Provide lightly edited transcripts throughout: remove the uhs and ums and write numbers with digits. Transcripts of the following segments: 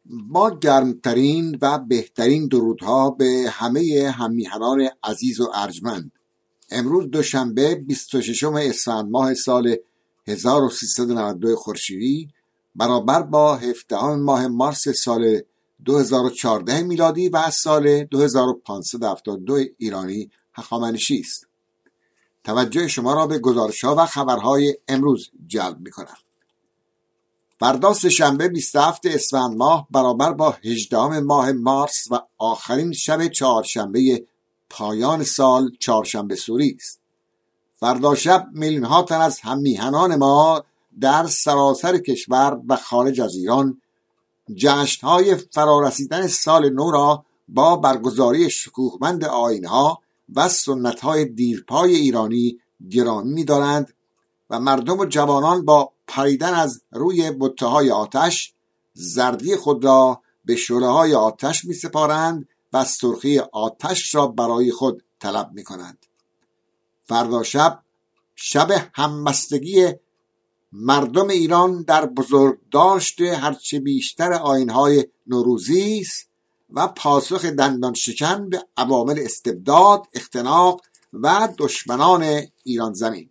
با گرمترین و بهترین درودها به همه هممیهنان عزیز و ارجمند. امروز دوشنبه 26 اسفند ماه سال 1392 خورشیدی برابر با 17 ماه مارس سال 2014 میلادی و سال 2572 ایرانی هخامنشی است. توجه شما را به گزارش‌ها و خبرهای امروز جلب می‌کنم. فردا سه‌شنبه 27 اسفند ماه برابر با 18 ماه مارس و آخرین شب چهارشنبه پایان سال چهارشنبه سوری است. فردا شب میلیون‌ها تن از هممیهنان ما در سراسر کشور و خارج از ایران جشن‌های فرارسیدن سال نو را با برگزاری شکوهمند آیین‌ها و سنت‌های دیرپای ایرانی گرامی می‌دارند و مردم و جوانان با پریدن از روی بته‌های آتش زردی خود را به شعله‌های آتش می‌سپارند و سرخی آتش را برای خود طلب می‌کنند. فردا شب همبستگی مردم ایران در بزرگداشت هرچه بیشتر آیین‌های نوروزی است و پاسخ دندان شکن به عوامل استبداد، اختناق و دشمنان ایران زمین.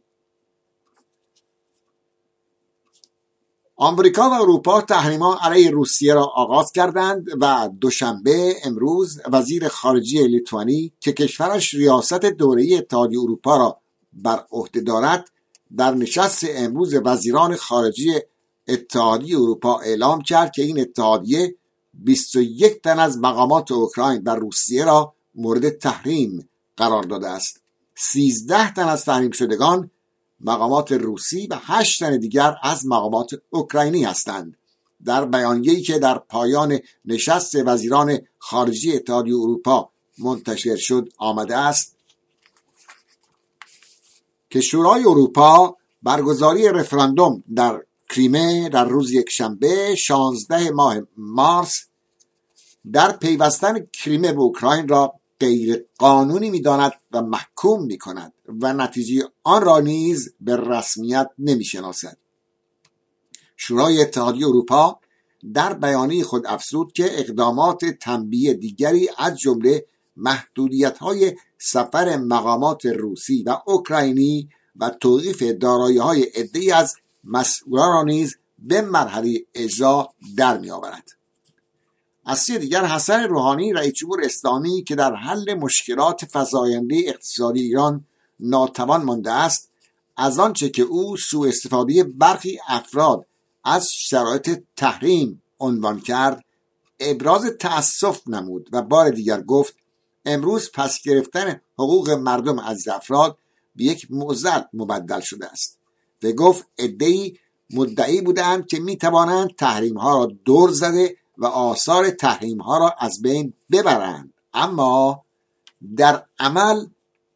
آمریکا و اروپا تحریم‌ها علیه روسیه را آغاز کردند و دوشنبه امروز وزیر خارجه لیتوانی که کشورش ریاست دوره‌ای اتحادیه اروپا را بر عهده دارد در نشست امروز وزیران خارجه اتحادیه اروپا اعلام کرد که این اتحادیه 21 تن از مقامات اوکراین و روسیه را مورد تحریم قرار داده است. 13 تن از تحریم شدگان مقامات روسی و 8 تن دیگر از مقامات اوکراینی هستند. در بیانیه‌ای که در پایان نشست وزیران خارجه اتحادیه اروپا منتشر شد آمده است که شورای اروپا برگزاری رفراندوم در کریمه در روز یکشنبه 16 ماه مارس در پیوستن کریمه به اوکراین را غیر قانونی می‌داند و محکوم می‌کند و نتیجه آن را نیز به رسمیت نمی‌شناسد. شورای اتحادیه اروپا در بیانیه خود افزود که اقدامات تنبیه دیگری از جمله محدودیت‌های سفر مقامات روسی و اوکراینی و توقیف دارایی‌های عده‌ای از مسئولان را نیز به مرحله اجرا در می‌آورد. از سوی دیگر حسن روحانی رئیس جمهور اسلامی که در حل مشکلات فزاینده اقتصادی ایران ناتوان مانده است، از آنچه که او سوء استفاده برخی افراد از شرایط تحریم عنوان کرد ابراز تأسف نمود و بار دیگر گفت امروز پس گرفتن حقوق مردم از افراد به یک معضل مبدل شده است و گفت عده‌ای مدعی بودند که میتوانند تحریم ها را دور زده و آثار تحریم ها را از بین ببرند، اما در عمل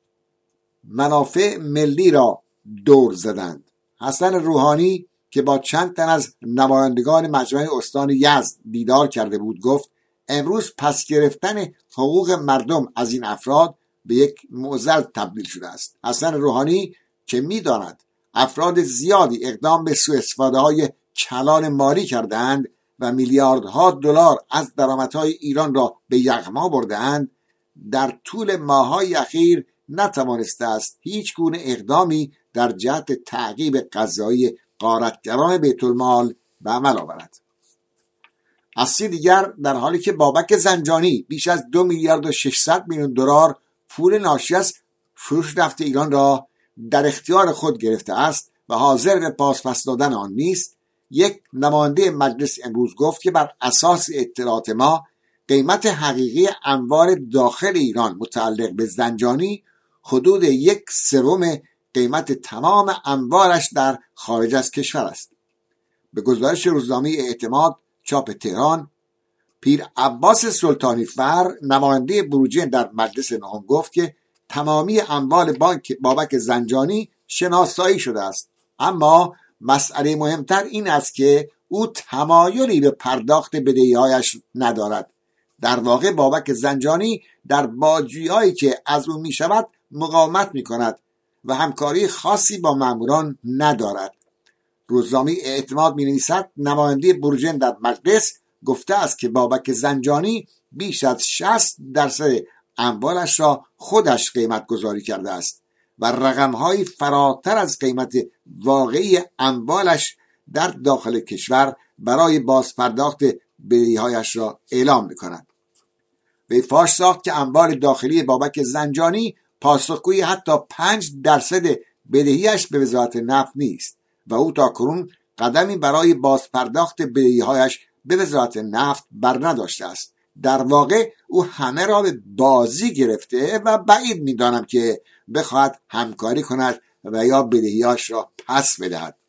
منافع ملی را دور زدند. حسن روحانی که با چند تن از نمایندگان مجمع استان یزد دیدار کرده بود گفت امروز پس گرفتن حقوق مردم از این افراد به یک معضل تبدیل شده است. حسن روحانی که می‌داند افراد زیادی اقدام به سوء استفاده های کلان مالی کردند و میلیاردها دلار از درآمدهای ایران را به یغما برده‌اند، در طول ماه‌های اخیر نتوانسته است هیچ گونه اقدامی در جهت تعقیب قضایی غارتگران بیت المال به عمل آورد. از سوی دیگر در حالی که بابک زنجانی بیش از 2 میلیارد و 600 میلیون دلار پول ناشی از فروش نفت ایران را در اختیار خود گرفته است و حاضر به پس دادن آن نیست، یک نماینده مجلس امروز گفت که بر اساس اطلاعات ما قیمت حقیقی اموال داخل ایران متعلق به زنجانی حدود 1/3 قیمت تمام اموالش در خارج از کشور است. به گزارش روزنامه اعتماد چاپ تهران، پیر عباس سلطانی فر نماینده بروجین در مجلس نهم گفت که تمامی اموال بانک بابک زنجانی شناسایی شده است، اما مسئله مهمتر این است که او تمایلی به پرداخت بدهی‌هایش ندارد. در واقع بابک زنجانی در بازجویی‌هایی که از او می‌شود مقاومت می‌کند و همکاری خاصی با ماموران ندارد. روزنامه اعتماد می‌نویسد نماینده بروجین در مجلس گفته است که بابک زنجانی بیش از 60% اموالش را خودش قیمت گذاری کرده است و رقم‌های فراتر از قیمت واقعی اموالش در داخل کشور برای بازپرداخت بدهی‌هایش را اعلام می‌کند. وی فاش ساخت که اموال داخلی بابک زنجانی پاسخگوی حتی 5% بدهی‌اش به وزارت نفت نیست و او تاکنون قدمی برای بازپرداخت بدهی‌هایش به وزارت نفت بر نداشته است. در واقع او همه را به بازی گرفته و بعید می‌دانم که بخواهد همکاری کند و یا بدهی‌هاش را پس بدهد.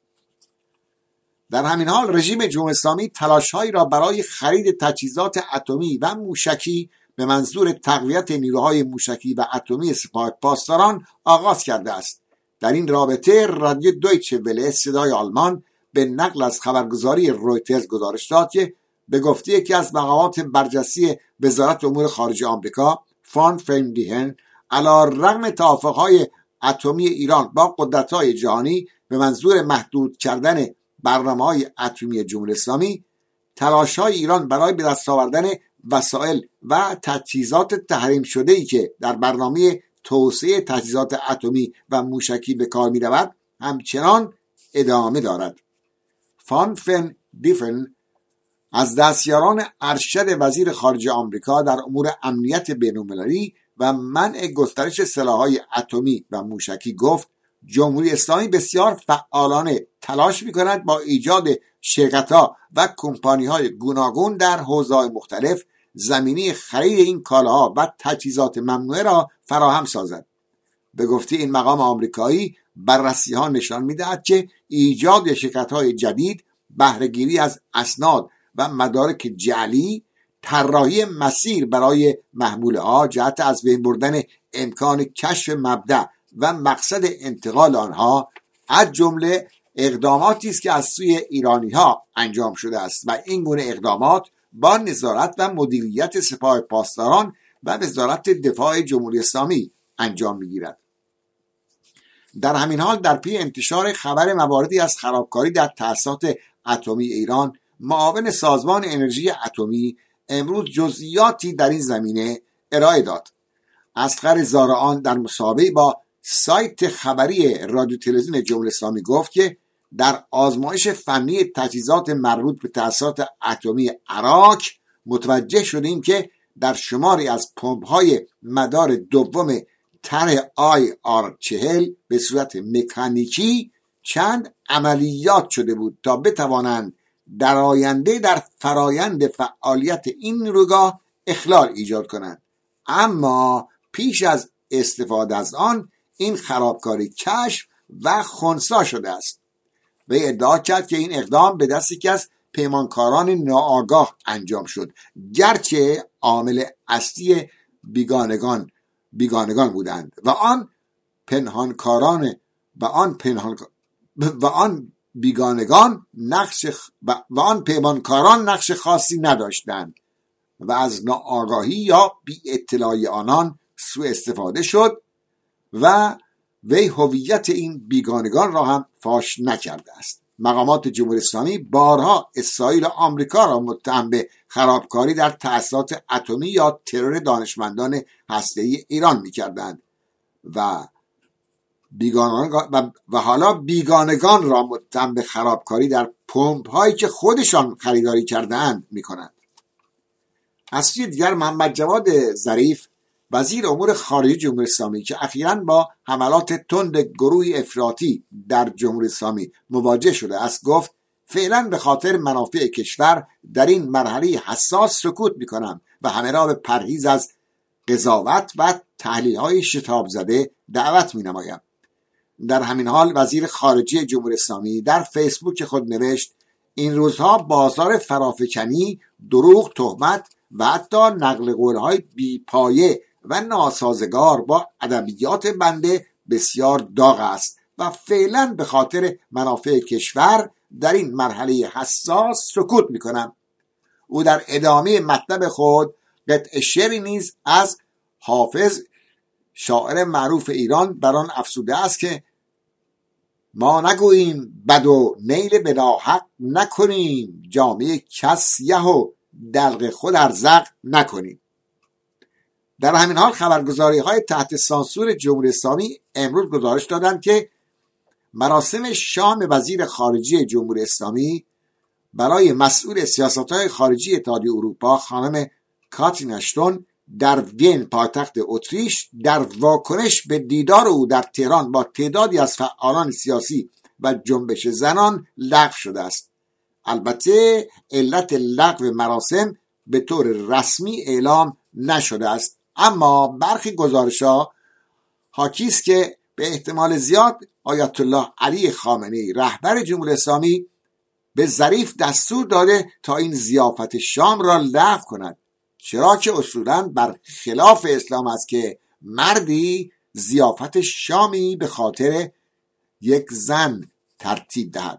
در همین حال رژیم جمهوری اسلامی تلاش‌هایی را برای خرید تجهیزات اتمی و موشکی به منظور تقویت نیروهای موشکی و اتمی سپاه پاسداران آغاز کرده است. در این رابطه رادیو دویچه وله صدای آلمان به نقل از خبرگزاری رویترز گزارش داد که به گفته یکی از مقامات برجسته وزارت امور خارجه آمریکا، فان فریندیهن، علی‌رغم توافق‌های اتمی ایران با قدرت‌های جهانی به منظور محدود کردن برنامه‌های اتمی جمهوری اسلامی، تلاش‌های ایران برای به دست آوردن وسایل و تجهیزات تحریم شده‌ای که در برنامه توسعه تجهیزات اتمی و موشکی به کار می‌رود همچنان ادامه دارد. فان فن دیفن از دستیاران ارشد وزیر خارجه آمریکا در امور امنیت بین‌المللی و منع گسترش سلاح‌های اتمی و موشکی گفت جمهوری اسلامی بسیار فعالانه تلاش می‌کند با ایجاد شرکت‌ها و کمپانی‌های گوناگون در حوزه‌های مختلف زمینه خرید این کالاها و تجهیزات ممنوعه را فراهم سازد. به گفته این مقام آمریکایی، بررسی‌ها نشان می‌دهد که ایجاد شرکت‌های جدید، بهره‌گیری از اسناد و مدارک جعلی، طراحی مسیر برای محموله‌ها جهت از بین بردن امکان کشف مبدأ و مقصد انتقال آنها از جمله اقداماتی است که از سوی ایرانی‌ها انجام شده است و این گونه اقدامات با نظارت و مدیریت سپاه پاسداران و وزارت دفاع جمهوری اسلامی انجام می‌گیرد. در همین حال در پی انتشار خبر مواردی از خرابکاری در تأسیسات اتمی ایران، معاون سازمان انرژی اتمی امروز جزئیاتی در این زمینه ارائه داد. اصغر زارعان در مصاحبه‌ای با سایت خبری رادیو تلویزیون جمهوری اسلامی گفت که در آزمایش فنی تجهیزات مربوط به تأسیسات اتمی عراق متوجه شدیم که در شماری از پمپ‌های مدار دوم طرح IR40 به صورت مکانیکی چند عملیات شده بود تا بتوانند در آینده در فرایند فعالیت این نیروگاه اخلال ایجاد کنند، اما پیش از استفاده از آن این خرابکاری کشف و خنثی شده است. وی ادعا کرد که این اقدام به دست یکی از پیمانکاران ناآگاه انجام شد، گرچه عامل اصلی بیگانگان بودند و آن پیمانکاران نقش خاصی نداشتند و از ناآگاهی یا بی اطلاعی آنان سوء استفاده شد و وی هویت این بیگانگان را هم فاش نکرده است. مقامات جمهوری اسلامی بارها اسرائیل و آمریکا را متهم به خرابکاری در تأسیسات اتمی یا ترور دانشمندان هسته‌ای ایران می‌کردند و حالا بیگانگان را متهم به خرابکاری در پمپ‌هایی که خودشان خریداری کرده‌اند می‌کنند. از سوی دیگر محمد جواد ظریف وزیر امور خارجه جمهوری اسلامی که اخیراً با حملات تند گروهی افراطی در جمهوری اسلامی مواجه شده است گفت فعلا به خاطر منافع کشور در این مرحله حساس سکوت می‌کنم و همه را به پرهیز از قضاوت و تحلیل‌های شتاب زده دعوت می‌نمایم. در همین حال وزیر خارجه جمهوری اسلامی در فیسبوک خود نوشت این روزها بازار فرافکنی، دروغ، تهمت و حتی نقل قول‌های بی‌پایه و ناسازگار با ادبیات بنده بسیار داغ است و فعلا به خاطر منافع کشور در این مرحله حساس سکوت می‌کنم. او در ادامه مطلب خود قطع شعری نیز از حافظ شاعر معروف ایران بر آن افزوده است که ما نگوییم بد و نیل به ناحق نکنیم، جامعه کس سیه و دلق خود ارزق نکنیم. در همین حال خبرگزاری های تحت سانسور جمهوری اسلامی امروز گزارش دادند که مراسم شام وزیر خارجه جمهوری اسلامی برای مسئول سیاست‌های خارجی اتحادیه اروپا خانم کاترین اشتون در وین پایتخت اتریش در واکنش به دیدار او در تهران با تعدادی از فعالان سیاسی و جنبش زنان لغو شده است. البته علت لغو مراسم به طور رسمی اعلام نشده است، اما برخی گزارش‌ها حاکی است که به احتمال زیاد آیت الله علی خامنه‌ای رهبر جمهوری اسلامی به ظریف دستور داده تا این ضیافت شام را لغو کند، چرا که اصولاً بر خلاف اسلام است که مردی ضیافت شامی به خاطر یک زن ترتیب دهد.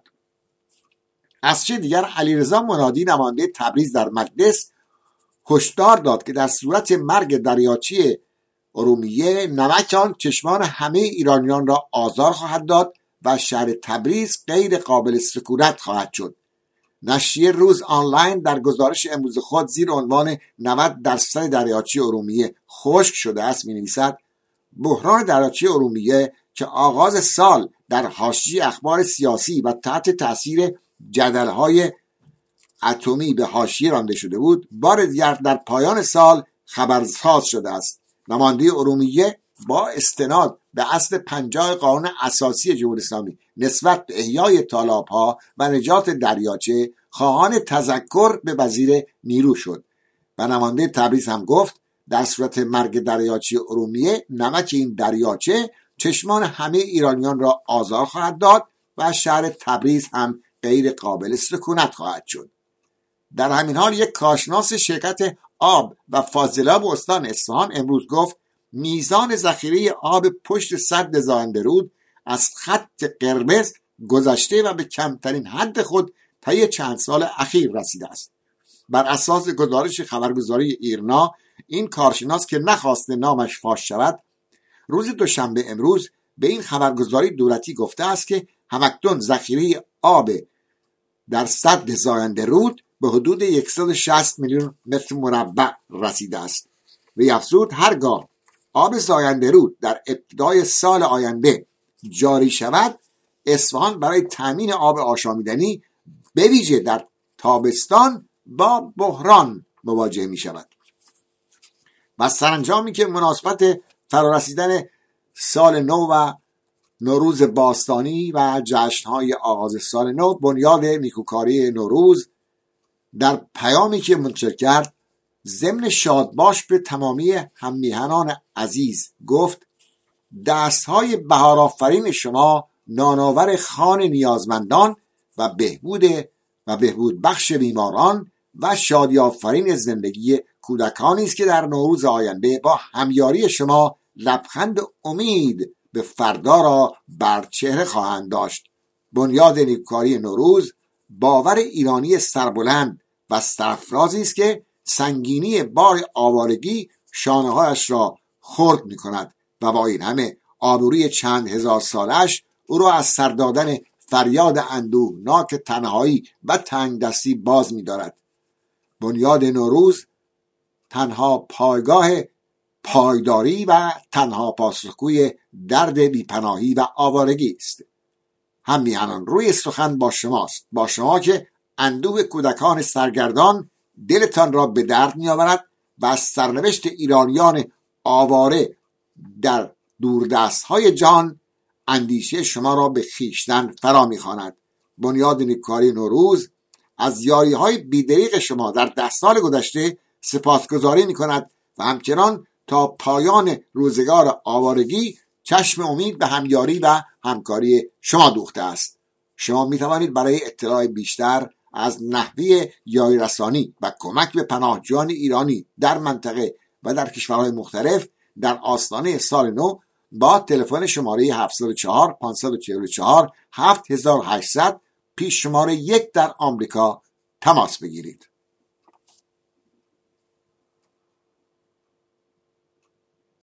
از چه دیگر علیرضا منادی نماینده تبریز در مجلس هشدار داد که در صورت مرگ دریاچه ارومیه نمک آن چشمان همه ایرانیان را آزار خواهد داد و شهر تبریز غیر قابل سکونت خواهد شد. نشریه روز آنلاین در گزارش امروز خود زیر عنوان 90% دریاچه ارومیه خشک شده است می‌نویسد بحران دریاچه ارومیه که آغاز سال در حاشیه اخبار سیاسی و تحت تاثیر جدل‌های اتمی به حاشیه رانده شده بود، بار دیگر در پایان سال خبرساز شده است. نماینده ارومیه با استناد به اصل 50 قانون اساسی جمهوری اسلامی نسبت به احیای تالاب‌ها و نجات دریاچه خواهان تذکر به وزیر نیرو شد و نماینده تبریز هم گفت در صورت مرگ دریاچه ارومیه نمک این دریاچه چشمان همه ایرانیان را آزار خواهد داد و شهر تبریز هم غیر قابل سکونت خواهد شد. در همین حال یک کارشناس شرکت آب و فاضلاب استان اصفهان امروز گفت میزان ذخیره آب پشت سد زاینده رود از خط قرمز گذشته و به کمترین حد خود طی چند سال اخیر رسیده است. بر اساس گزارش خبرگزاری ایرنا، این کارشناس که نخواسته نامش فاش شود روز دوشنبه امروز به این خبرگزاری دولتی گفته است که همکنون ذخیره آب در سد زاینده رود به حدود 160 میلیون متر مربع رسیده است. و افزود هرگاه آب زاینده رود در ابتدای سال آینده جاری شود، اصفهان برای تامین آب آشامیدنی به ویژه در تابستان با بحران مواجه می شود. و سرانجامی که مناسبت فرارسیدن سال نو و نوروز باستانی و جشن‌های آغاز سال نو، بنیاد نیکوکاری نوروز در پیامی که منتشر کرد ضمن شادباش به تمامی هممیهنان عزیز گفت دستهای بهارآفرین شما نانآور خوان نیازمندان و بهبود بخش بیماران و شادی آفرین زندگی کودکانی است که در نوروز آینده با همیاری شما لبخند امید به فردا را بر چهره خواهند داشت. بنیاد نیکوکاری نوروز باور ایرانی سربلند و سرافرازی است که سنگینی بار آوارگی شانه‌هایش را خرد می‌کند و با این همه آبروی چند هزار سالش او را از سر دادن فریاد اندوهناک تنهایی و تنگدستی باز می‌دارد. بنیاد نوروز تنها پایگاه پایداری و تنها پاسخگوی درد بیپناهی و آوارگی است. هم میهنان روی سخن با شماست، با شما که اندوه کودکان سرگردان دلتان را به درد میآورد و از سرنوشت ایرانیان آواره در دوردست‌های جان اندیشه شما را به خویشتن فرا می‌خواند. بنیاد نیکوکاری نوروز از یاری‌های بی‌دریغ شما در 10 سال گذشته سپاسگزاری می‌کند و همچنان تا پایان روزگار آوارگی چشم امید به همیاری و همکاری شما دوخته است. شما می‌توانید برای اطلاع بیشتر از نحوه یاری رسانی و کمک به پناهجویان ایرانی در منطقه و در کشورهای مختلف در آستانه سال نو با تلفن شماره 704 544 7800 پیش شماره 1 در آمریکا تماس بگیرید.